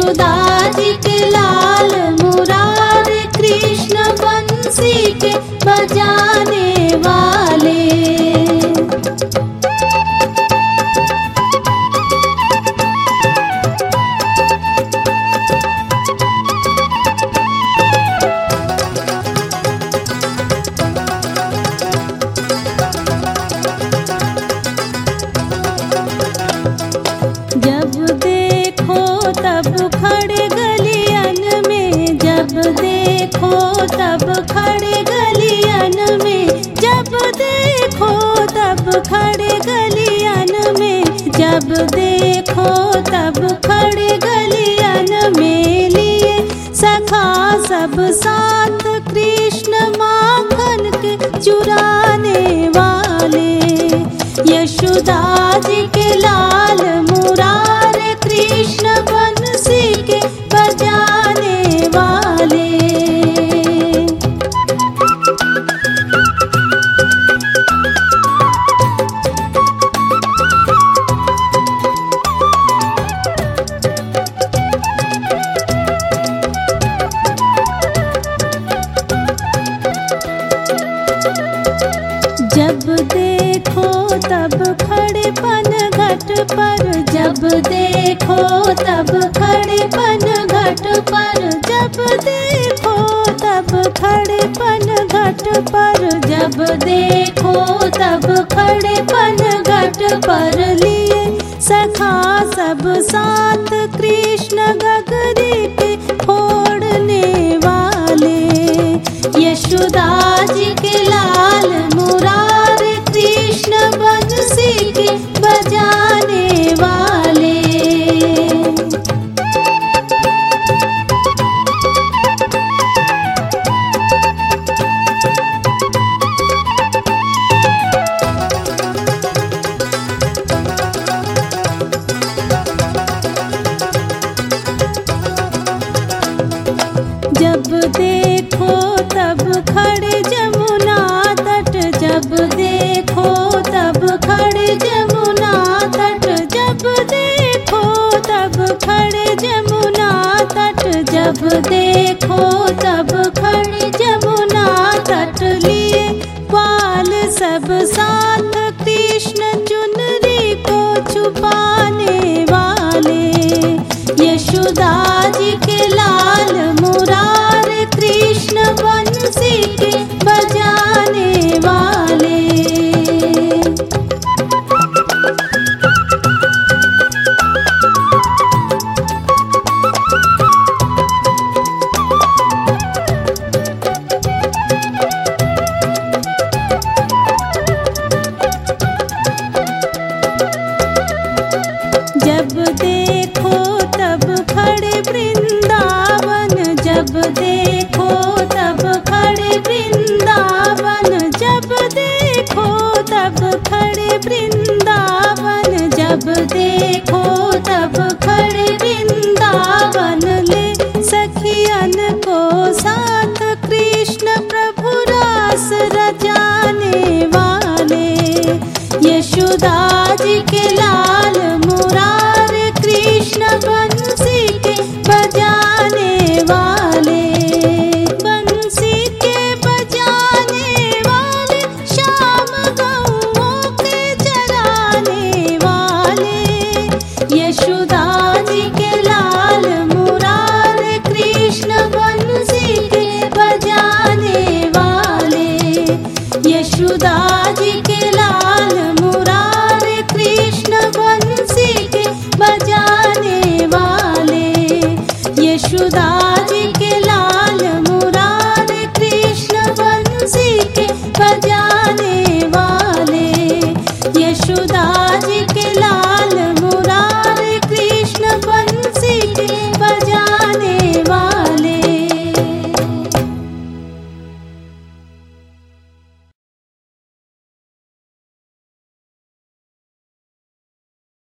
यशोदा जी के लाल मुरारे कृष्ण बंसी के बजाने वाले। जब देखो तब खड़े गलियन में, जब देखो तब खड़े गलियन में, जब देखो तब खड़े गलियन में, जब देखो तब खड़े गलियन में, लिए सखा सब साथ कृष्ण माखन के चुराने वाले। यशोदा जी के लाल मुरारे कृष्ण बंसी के बजाने वाले। जब देखो तब खड़े पन घट पर, जब देखो तब खड़े पन घट पर, जब देखो तब खड़े पन घट पर, जब देखो तब खड़े पन घट पर, लिए सखा सब साथ कृष्ण गगरी के फोड़ने वाले। यशोदा जी के लाल मुरारे कृष्ण बंसी के बजाने वाले। जब देखो तब खड़े जमुना तट, जब देखो तब खड़े जमुना